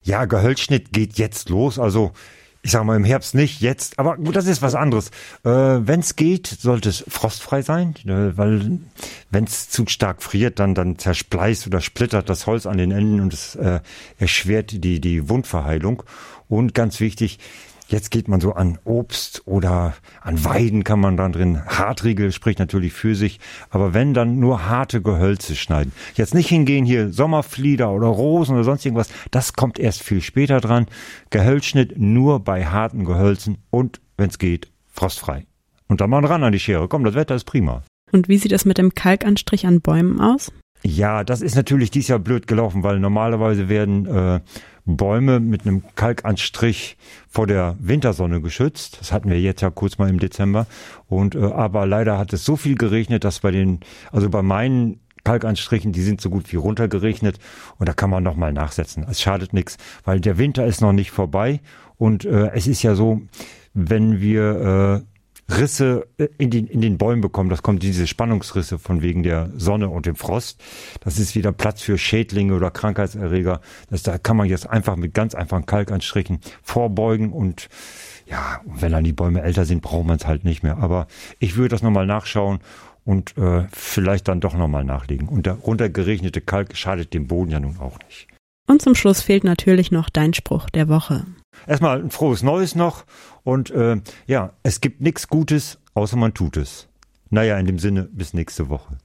Ja, Gehölzschnitt geht jetzt los, also ich sage mal im Herbst nicht, jetzt, aber gut, das ist was anderes. Wenn es geht, sollte es frostfrei sein, weil wenn es zu stark friert, dann zerspleißt oder splittert das Holz an den Enden und es erschwert die Wundverheilung. Und ganz wichtig, jetzt geht man so an Obst oder an Weiden kann man dann drin. Hartriegel spricht natürlich für sich, aber wenn, dann nur harte Gehölze schneiden. Jetzt nicht hingehen hier Sommerflieder oder Rosen oder sonst irgendwas, das kommt erst viel später dran. Gehölzschnitt nur bei harten Gehölzen und, wenn es geht, frostfrei. Und dann mal ran an die Schere. Komm, das Wetter ist prima. Und wie sieht es mit dem Kalkanstrich an Bäumen aus? Ja, das ist natürlich dieses Jahr blöd gelaufen, weil normalerweise werden Bäume mit einem Kalkanstrich vor der Wintersonne geschützt. Das hatten wir jetzt ja kurz mal im Dezember. Und aber leider hat es so viel geregnet, dass bei meinen Kalkanstrichen, die sind so gut wie runtergeregnet und da kann man nochmal nachsetzen. Es schadet nichts, weil der Winter ist noch nicht vorbei und es ist ja so, wenn wir Risse in den Bäumen bekommen, das kommt diese Spannungsrisse von wegen der Sonne und dem Frost. Das ist wieder Platz für Schädlinge oder Krankheitserreger. Da kann man jetzt einfach mit ganz einfachen Kalkanstrichen vorbeugen und ja, wenn dann die Bäume älter sind, braucht man es halt nicht mehr. Aber ich würde das nochmal nachschauen und vielleicht dann doch nochmal nachlegen. Und der runtergeregnete Kalk schadet dem Boden ja nun auch nicht. Und zum Schluss fehlt natürlich noch dein Spruch der Woche. Erstmal ein frohes Neues noch und es gibt nichts Gutes, außer man tut es. Naja, in dem Sinne, bis nächste Woche.